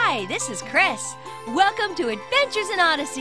Hi, this is Chris. Welcome to Adventures in Odyssey.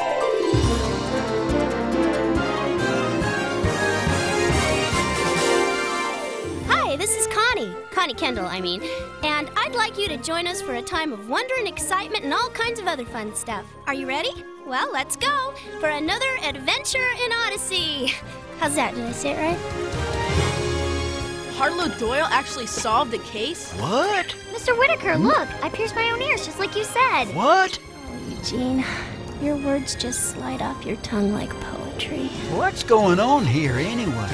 Hi, this is Connie Kendall, and I'd like you to join us for a time of wonder and excitement and all kinds of other fun stuff. Are you ready? Well, let's go for another Adventure in Odyssey. How's that? Did I say it right? Harlow Doyle actually solved the case? What? Mr. Whitaker, look, I pierced my own ears just like you said. What? Oh, Eugene, your words just slide off your tongue like poetry. What's going on here anyway?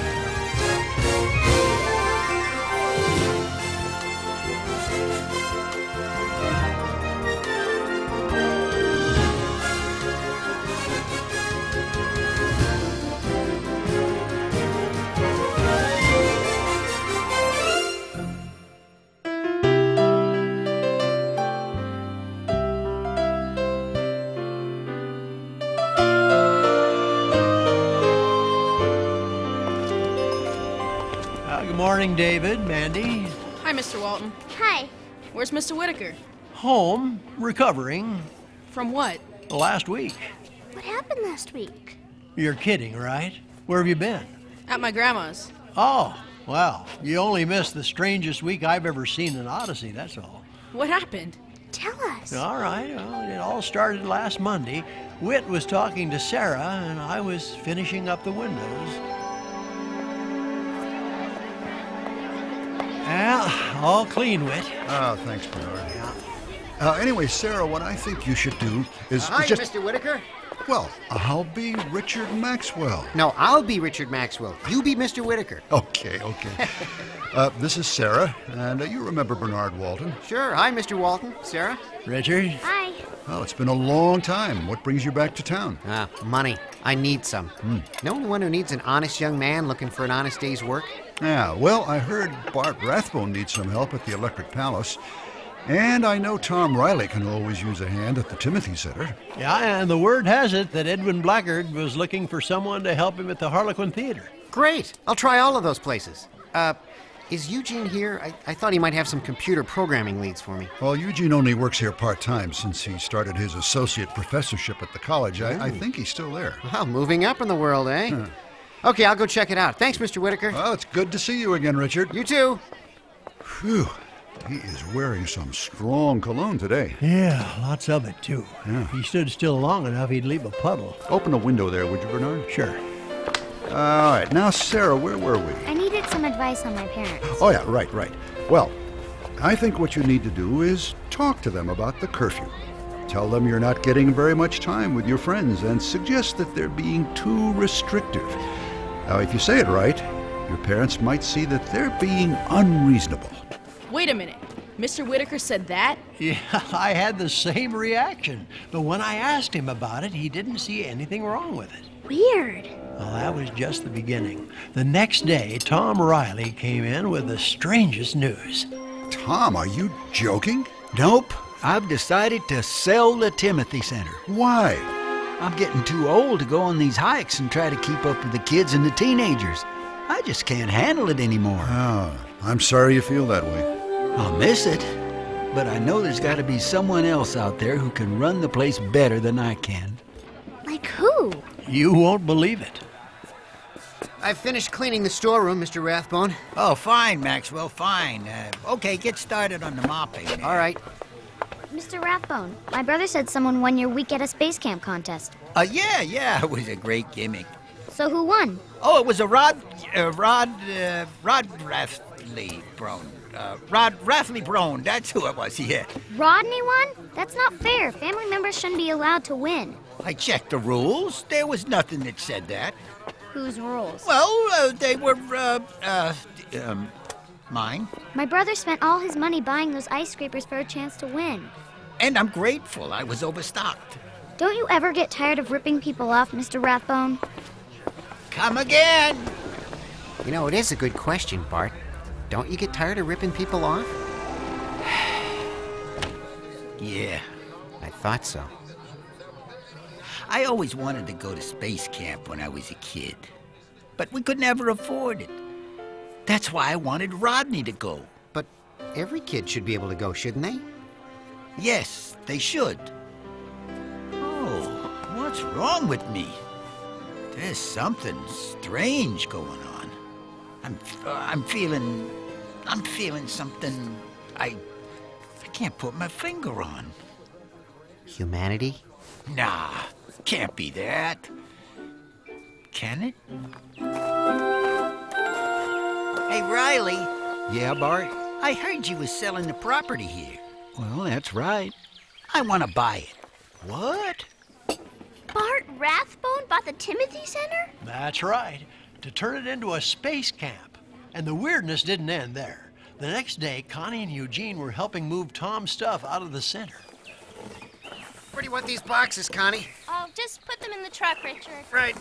Good morning, David, Mandy. Hi, Mr. Walton. Hi. Where's Mr. Whitaker? Home, recovering. From what? Last week. What happened last week? You're kidding, right? Where have you been? At my grandma's. Oh, well, you only missed the strangest week I've ever seen in Odyssey, that's all. What happened? Tell us. All right, well, it all started last Monday. Whit was talking to Sarah, and I was finishing up the windows. Yeah, all clean, Whit. Oh, thanks, Bernard. Anyway, Sarah, what I think you should do is Hi, just... Mr. Whitaker. Well, I'll be Richard Maxwell. No, I'll be Richard Maxwell. You be Mr. Whitaker. Okay. This is Sarah, and you remember Bernard Walton. Sure. Hi, Mr. Walton. Sarah? Richard? Hi. Well, it's been a long time. What brings you back to town? Money. I need some. Know anyone who needs an honest young man looking for an honest day's work? Yeah, well, I heard Bart Rathbone needs some help at the Electric Palace. And I know Tom Riley can always use a hand at the Timothy Center. Yeah, and the word has it that Edwin Blackard was looking for someone to help him at the Harlequin Theater. Great. I'll try all of those places. Is Eugene here? I thought he might have some computer programming leads for me. Well, Eugene only works here part-time since he started his associate professorship at the college. I think he's still there. Well, moving up in the world, eh? Okay, I'll go check it out. Thanks, Mr. Whitaker. Well, it's good to see you again, Richard. You too. Phew. He is wearing some strong cologne today. Yeah, lots of it, too. Yeah. If he stood still long enough, he'd leave a puddle. Open a window there, would you, Bernard? Sure. All right. Now, Sarah, where were we? I needed some advice on my parents. Oh, yeah, right. Well, I think what you need to do is talk to them about the curfew. Tell them you're not getting very much time with your friends and suggest that they're being too restrictive. Now, if you say it right, your parents might see that they're being unreasonable. Wait a minute. Mr. Whitaker said that? Yeah, I had the same reaction. But when I asked him about it, he didn't see anything wrong with it. Weird. Well, that was just the beginning. The next day, Tom Riley came in with the strangest news. Tom, are you joking? Nope. I've decided to sell the Timothy Center. Why? I'm getting too old to go on these hikes and try to keep up with the kids and the teenagers. I just can't handle it anymore. Oh, I'm sorry you feel that way. I'll miss it, but I know there's got to be someone else out there who can run the place better than I can. Like who? You won't believe it. I've finished cleaning the storeroom, Mr. Rathbone. Oh, fine, Maxwell, fine. Okay, get started on the mopping. All right. Mr. Rathbone, my brother said someone won your Week at a Space Camp contest. Yeah, it was a great gimmick. So who won? Oh, it was a Rod Rafley Brown, that's who it was, yeah. Rodney won? That's not fair. Family members shouldn't be allowed to win. I checked the rules. There was nothing that said that. Whose rules? Well, they were, mine. My brother spent all his money buying those ice scrapers for a chance to win. And I'm grateful. I was overstocked. Don't you ever get tired of ripping people off, Mr. Rathbone? Come again. You know, it is a good question, Bart. Don't you get tired of ripping people off? Yeah. I thought so. I always wanted to go to space camp when I was a kid, but we could never afford it. That's why I wanted Rodney to go. But every kid should be able to go, shouldn't they? Yes, they should. Oh, what's wrong with me? There's something strange going on. I'm feeling something I can't put my finger on. Humanity? Nah, can't be that. Can it? Hey, Riley. Yeah, Bart? I heard you was selling the property here. Well, that's right. I want to buy it. What? Bart Rathbone bought the Timothy Center? That's right, to turn it into a space camp. And the weirdness didn't end there. The next day, Connie and Eugene were helping move Tom's stuff out of the center. Where do you want these boxes, Connie? Oh, just put them in the truck, Richard. Right.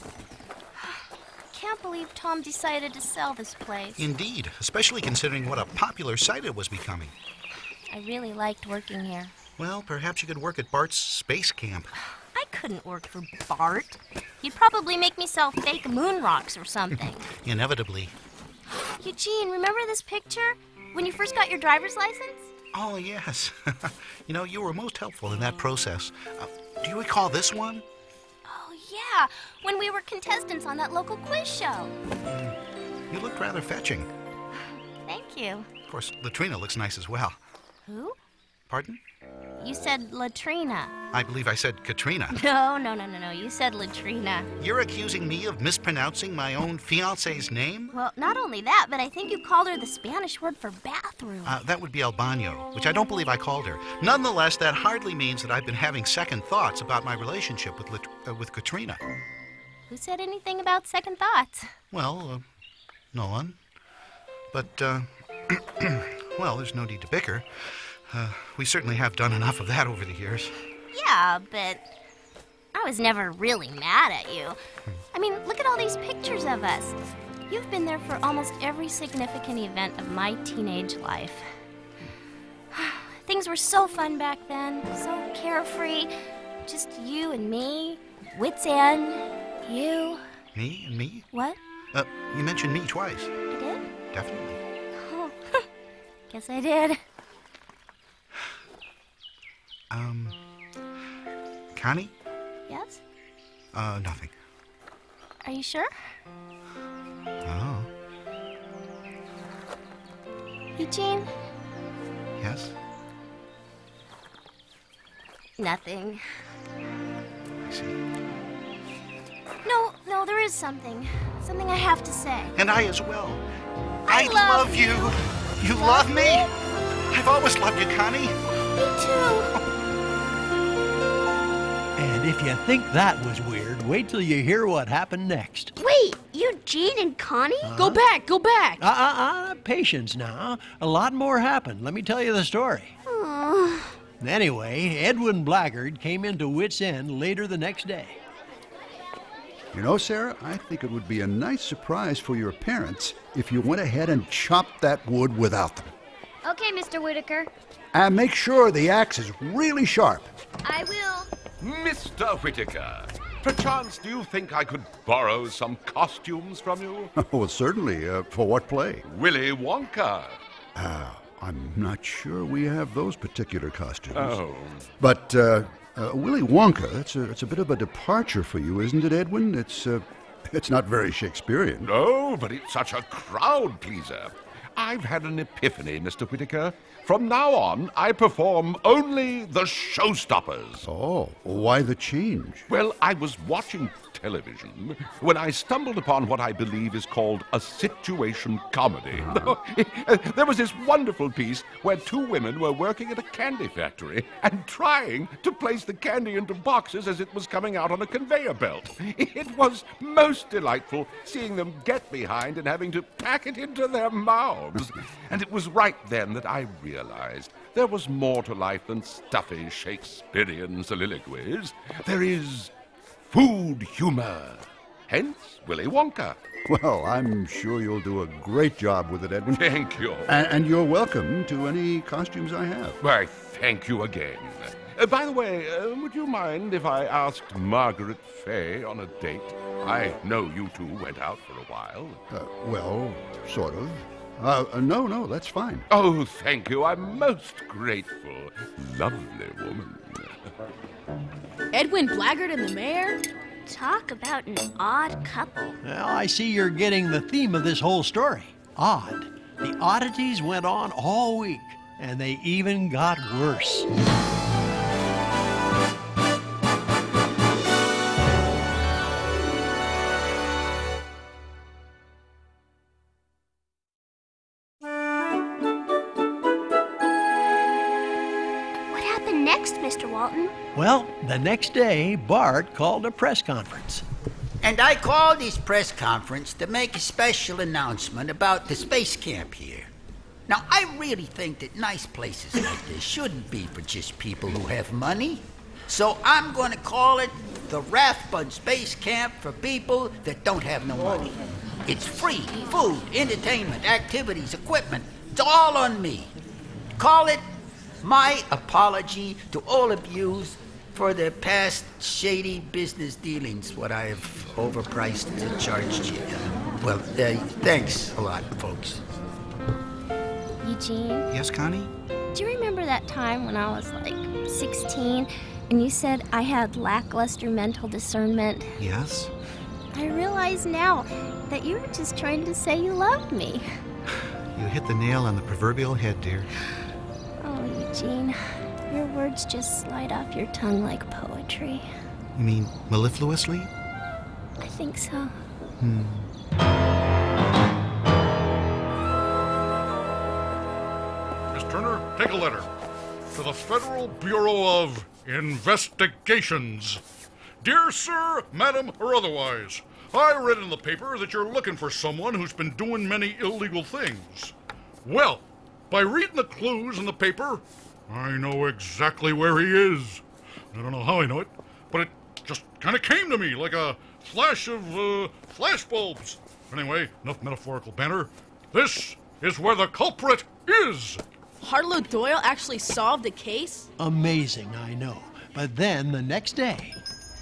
Can't believe Tom decided to sell this place. Indeed, especially considering what a popular site it was becoming. I really liked working here. Well, perhaps you could work at Bart's space camp. I couldn't work for Bart. You'd probably make me sell fake moon rocks or something. Inevitably. Eugene, remember this picture? When you first got your driver's license? Oh, yes. You know, you were most helpful in that process. Do you recall this one? Oh, yeah. When we were contestants on that local quiz show. You looked rather fetching. Thank you. Of course, Latrina looks nice as well. Who? Pardon? You said Latrina. I believe I said Katrina. No. You said Latrina. You're accusing me of mispronouncing my own fiancé's name? Well, not only that, but I think you called her the Spanish word for bathroom. That would be albano, which I don't believe I called her. Nonetheless, that hardly means that I've been having second thoughts about my relationship with Katrina. Who said anything about second thoughts? Well, no one. But, well, there's no need to bicker. We certainly have done enough of that over the years. Yeah, but I was never really mad at you. I mean, look at all these pictures of us. You've been there for almost every significant event of my teenage life. Things were so fun back then, so carefree. Just you and me, wits end, you. Me and me? What? You mentioned me twice. I did? Definitely. Oh, guess I did. Connie? Yes? Nothing. Are you sure? Oh. Eugene? Yes? Nothing. I see. No, there is something. Something I have to say. And I as well. I love you. You love me? I've always loved you, Connie. Me too. And if you think that was weird, wait till you hear what happened next. Wait, Eugene and Connie? Go back, go back. Patience now. A lot more happened. Let me tell you the story. Anyway, Edwin Blackguard came into Wits End later the next day. You know, Sarah, I think it would be a nice surprise for your parents if you went ahead and chopped that wood without them. Okay, Mr. Whitaker. And make sure the axe is really sharp. I will. Mr. Whitaker, perchance do you think I could borrow some costumes from you? Oh, certainly. For what play? Willy Wonka. I'm not sure we have those particular costumes. Oh. But Willy Wonka, it's a bit of a departure for you, isn't it, Edwin? It's not very Shakespearean. No, but it's such a crowd pleaser. I've had an epiphany, Mr. Whitaker. From now on, I perform only the showstoppers. Oh, why the change? Well, I was watching television when I stumbled upon what I believe is called a situation comedy. There was this wonderful piece where two women were working at a candy factory and trying to place the candy into boxes as it was coming out on a conveyor belt. It was most delightful seeing them get behind and having to pack it into their mouths. And it was right then that I realized there was more to life than stuffy Shakespearean soliloquies. There is food humor. Hence, Willy Wonka. Well, I'm sure you'll do a great job with it, Edwin. Thank you. And you're welcome to any costumes I have. Why, thank you again. By the way, would you mind if I asked Margaret Fay on a date? I know you two went out for a while. Well, sort of. No, that's fine. Oh, thank you. I'm most grateful. Lovely woman. Edwin Blackguard and the mayor? Talk about an odd couple. Well, I see you're getting the theme of this whole story. Odd. The oddities went on all week, and they even got worse. What happened next, Mr. Walton? Well, the next day, Bart called a press conference. And I called this press conference to make a special announcement about the space camp here. Now, I really think that nice places like this shouldn't be for just people who have money. So I'm going to call it the Rathbun Space Camp for people that don't have no money. It's free food, entertainment, activities, equipment. It's all on me. Call it my apology to all of you for the past shady business dealings, what I have overpriced and charged you. Thanks a lot, folks. Eugene, Yes, Connie? do you remember that time when I was like 16 and you said I had lackluster mental discernment? Yes? I realize now that you were just trying to say you loved me. You hit the nail on the proverbial head, dear. Oh, Eugene, your words just slide off your tongue like poetry. You mean mellifluously? I think so. Miss Turner, take a letter. To the Federal Bureau of Investigations. Dear sir, madam, or otherwise, I read in the paper that you're looking for someone who's been doing many illegal things. Well, by reading the clues in the paper, I know exactly where he is. I don't know how I know it, but it just kind of came to me like a flash of flashbulbs. Anyway, enough metaphorical banter. This is where the culprit is. Harlow Doyle actually solved the case? Amazing, I know. But then the next day,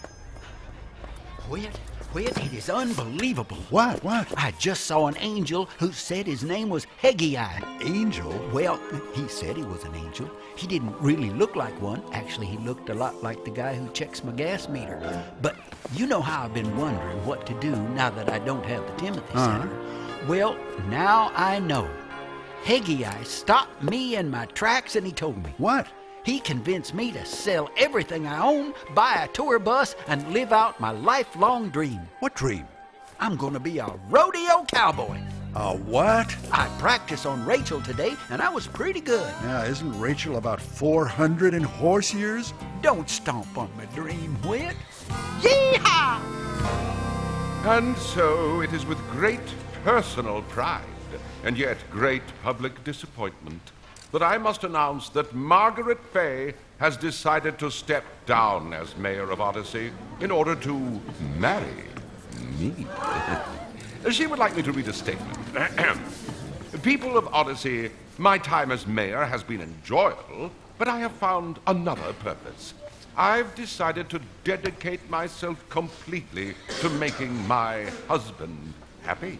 Whit, it is unbelievable. What? I just saw an angel who said his name was Heggai. Angel? Well, he said he was an angel. He didn't really look like one. Actually, he looked a lot like the guy who checks my gas meter. But you know how I've been wondering what to do now that I don't have the Timothy Center. Well, now I know. Heggai stopped me in my tracks and he told me. What? He convinced me to sell everything I own, buy a tour bus, and live out my lifelong dream. What dream? I'm going to be a rodeo cowboy. A what? I practiced on Rachel today, and I was pretty good. Yeah, isn't Rachel about 400 in horse years? Don't stomp on my dream, Whit. Yee-haw! And so it is with great personal pride and yet great public disappointment that I must announce that Margaret Fay has decided to step down as mayor of Odyssey in order to marry me. She would like me to read a statement. People of Odyssey, my time as mayor has been enjoyable, but I have found another purpose. I've decided to dedicate myself completely to making my husband happy.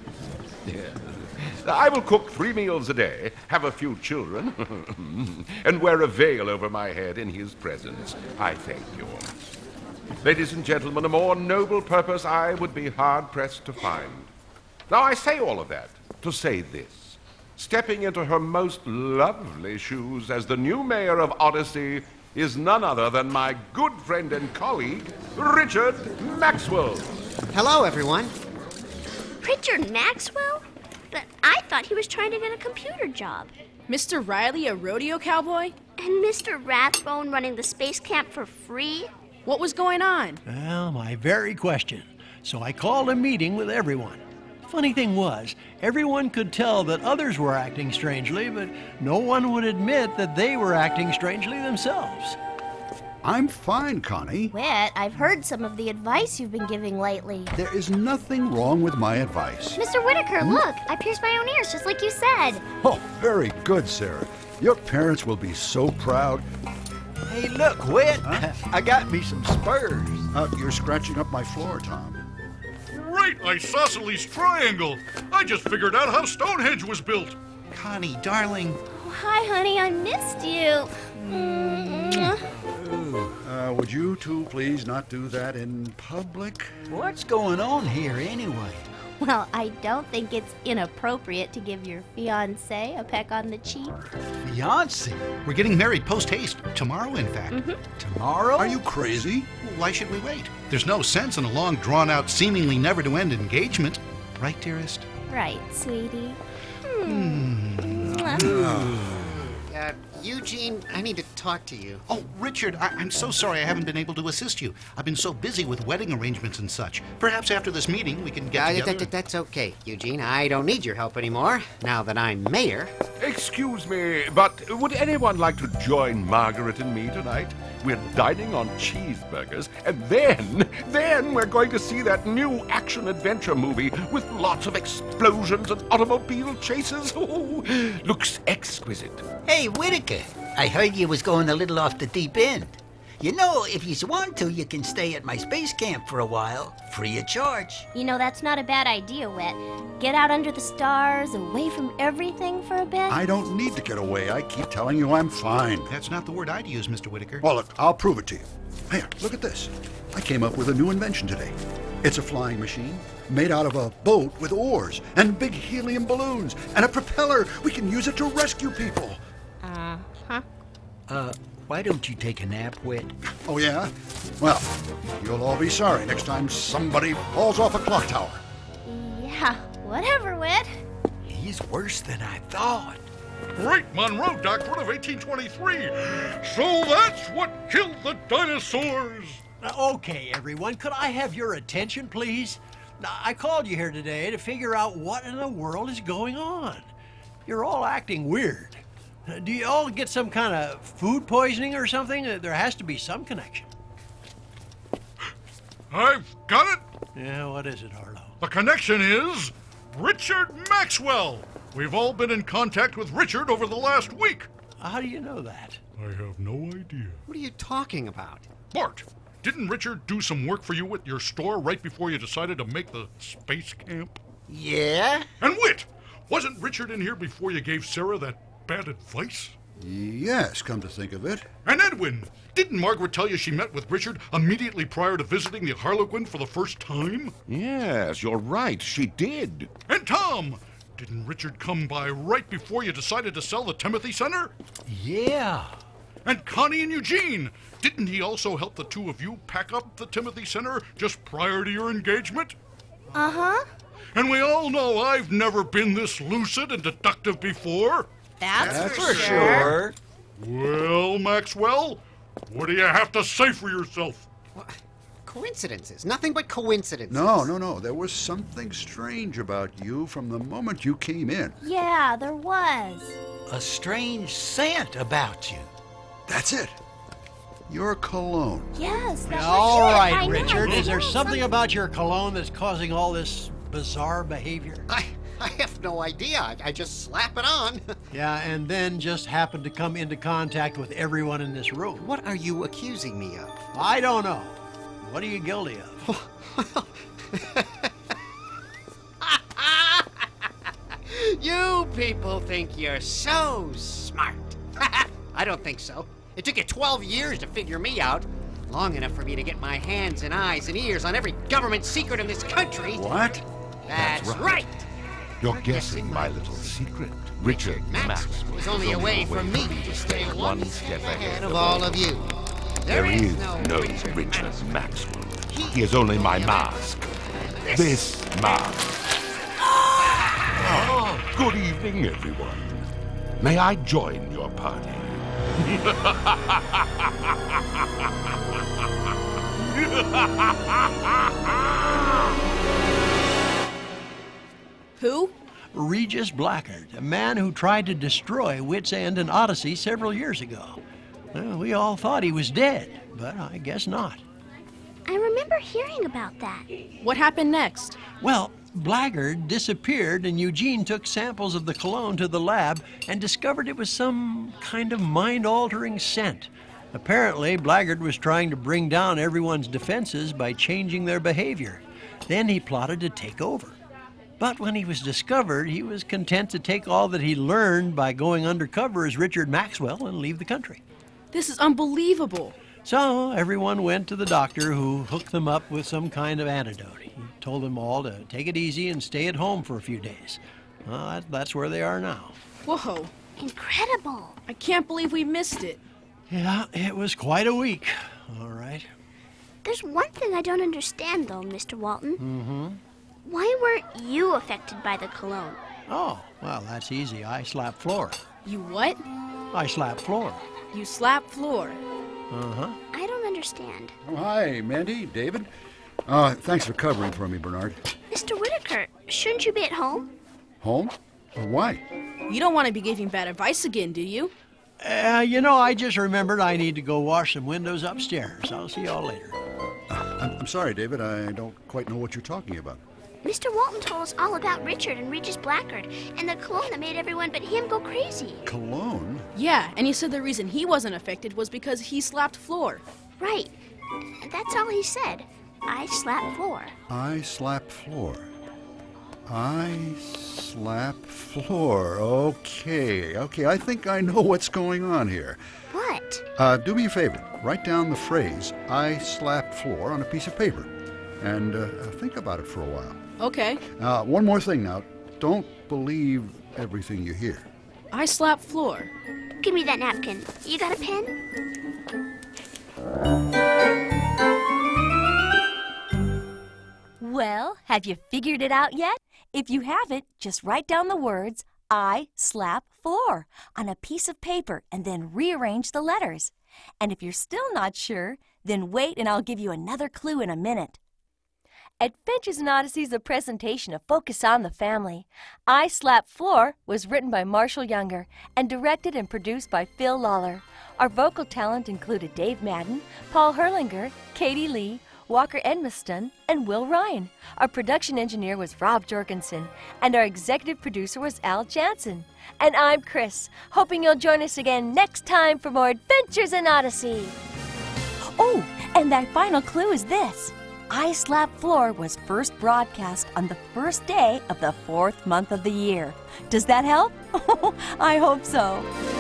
I will cook 3 meals a day, have a few children, and wear a veil over my head in his presence. I thank you. Ladies and gentlemen, a more noble purpose I would be hard-pressed to find. Now, I say all of that to say this. Stepping into her most lovely shoes as the new mayor of Odyssey is none other than my good friend and colleague, Richard Maxwell. Hello, everyone. Richard Maxwell? But I thought he was trying to get a computer job. Mr. Riley, a rodeo cowboy? And Mr. Rathbone running the space camp for free? What was going on? well, my very question. So I called a meeting with everyone. Funny thing was, everyone could tell that others were acting strangely, but no one would admit that they were acting strangely themselves. I'm fine, Connie. Whit, I've heard some of the advice you've been giving lately. There is nothing wrong with my advice. Mr. Whitaker, look, I pierced my own ears just like you said. Oh, very good, Sarah. Your parents will be so proud. Hey, look, Whit. I got me some spurs. You're scratching up my floor, Tom. Great isosceles triangle! I just figured out how Stonehenge was built. Connie, darling. Oh, hi, honey. I missed you. Would you two please not do that in public? What's going on here anyway? Well, I don't think it's inappropriate to give your fiancé a peck on the cheek. Fiancé? We're getting married post-haste. Tomorrow, in fact. Tomorrow? Are you crazy? Why should we wait? There's no sense in a long, drawn-out, seemingly never-to-end engagement. Right, dearest? Right, sweetie. Eugene, I need to talk to you. Oh, Richard, I'm so sorry I haven't been able to assist you. I've been so busy with wedding arrangements and such. Perhaps after this meeting we can get together. That's okay, Eugene. I don't need your help anymore, now that I'm mayor. Excuse me, but would anyone like to join Margaret and me tonight? We're dining on cheeseburgers, and then we're going to see that new action-adventure movie with lots of explosions and automobile chases. Oh, looks exquisite. Hey, Whitaker, I heard you was going a little off the deep end. You know, if you want to, you can stay at my space camp for a while, free of charge. You know, that's not a bad idea, Wet. Get out under the stars, away from everything for a bit. I don't need to get away. I keep telling you I'm fine. That's not the word I'd use, Mr. Whitaker. Well, look, I'll prove it to you. Here, look at this. I came up with a new invention today. It's a flying machine made out of a boat with oars and big helium balloons and a propeller. We can use it to rescue people. Why don't you take a nap, Whit? Oh, yeah? Well, you'll all be sorry next time somebody falls off a clock tower. Yeah, whatever, Wet. He's worse than I thought. Great Monroe Doctrine of 1823. So that's what killed the dinosaurs. Okay, everyone, could I have your attention, please? Now, I called you here today to figure out what in the world is going on. You're all acting weird. Do you all get some kind of food poisoning or something? There has to be some connection. I've got it. Yeah, what is it, Harlow? The connection is Richard Maxwell. We've all been in contact with Richard over the last week. How do you know that? I have no idea. What are you talking about? Bart, didn't Richard do some work for you at your store right before you decided to make the space camp? Yeah? And Whit, wasn't Richard in here before you gave Sarah that bad advice? Yes, come to think of it. And Edwin, didn't Margaret tell you she met with Richard immediately prior to visiting the Harlequin for the first time? Yes, you're right, she did. And Tom, didn't Richard come by right before you decided to sell the Timothy Center? Yeah. And Connie and Eugene, didn't he also help the two of you pack up the Timothy Center just prior to your engagement? Uh-huh. And we all know I've never been this lucid and deductive before. That's For sure. Well, Maxwell, what do you have to say for yourself? Coincidences. Nothing but coincidences. No. There was something strange about you from the moment you came in. Yeah, there was. A strange scent about you. That's it. Your cologne. Yes, that's All it. right, I know, Richard, I is there know, something about your cologne that's causing all this bizarre behavior? I have no idea. I just slap it on. Yeah, and then just happened to come into contact with everyone in this room. What are you accusing me of? I don't know. What are you guilty of? You people think you're so smart. I don't think so. It took you 12 years to figure me out. Long enough for me to get my hands and eyes and ears on every government secret in this country. What? That's right. You're guessing my little secret. Richard Maxwell was only a way for me to stay one step ahead of all of you. There is no Richard Maxwell. He is only my mask. This mask. Good evening, everyone. May I join your party? Who? Regis Blackard, a man who tried to destroy Wits End and Odyssey several years ago. Well, we all thought he was dead, but I guess not. I remember hearing about that. What happened next? Well, Blackard disappeared and Eugene took samples of the cologne to the lab and discovered it was some kind of mind-altering scent. Apparently, Blackard was trying to bring down everyone's defenses by changing their behavior. Then he plotted to take over. But when he was discovered, he was content to take all that he learned by going undercover as Richard Maxwell and leave the country. This is unbelievable. So everyone went to the doctor, who hooked them up with some kind of antidote. He told them all to take it easy and stay at home for a few days. Well, that's where they are now. Whoa. Incredible. I can't believe we missed it. Yeah, it was quite a week. All right. There's one thing I don't understand, though, Mr. Walton. Mm-hmm. Why weren't you affected by the cologne? Oh, well, that's easy. I slap floor. You what? I slap floor. You slap floor. Uh-huh. I don't understand. Oh, hi, Mandy, David. Thanks for covering for me, Bernard. Mr. Whitaker, shouldn't you be at home? Home? Why? You don't want to be giving bad advice again, do you? I just remembered I need to go wash some windows upstairs. I'll see y'all later. I'm sorry, David. I don't quite know what you're talking about. Mr. Walton told us all about Richard and Regis Blackguard and the cologne that made everyone but him go crazy. Cologne? Yeah, and he said the reason he wasn't affected was because he slapped floor. Right. That's all he said. I slap floor. I slap floor. I slap floor. Okay. I think I know what's going on here. What? Do me a favor. Write down the phrase, I slap floor, on a piece of paper. And think about it for a while. Okay. One more thing now. Don't believe everything you hear. I slap floor. Give me that napkin. You got a pen? Well, have you figured it out yet? If you haven't, just write down the words, I slap floor, on a piece of paper and then rearrange the letters. And if you're still not sure, then wait and I'll give you another clue in a minute. Adventures in Odyssey is a presentation of Focus on the Family. I Slap Floor was written by Marshall Younger and directed and produced by Phil Lawler. Our vocal talent included Dave Madden, Paul Herlinger, Katie Lee, Walker Edmiston, and Will Ryan. Our production engineer was Rob Jorgensen, and our executive producer was Al Jansen. And I'm Chris, hoping you'll join us again next time for more Adventures in Odyssey. Oh, and that final clue is this. I Slap Floor was first broadcast on the first day of the 4th month of the year. Does that help? I hope so.